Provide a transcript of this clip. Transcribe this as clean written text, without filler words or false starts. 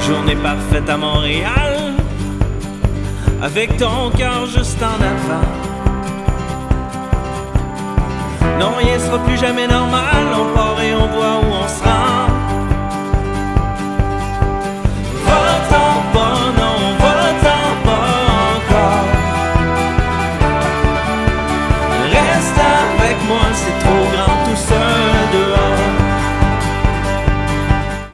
Journée parfaite à Montréal, avec ton cœur juste en avant. Non, rien sera plus jamais normal.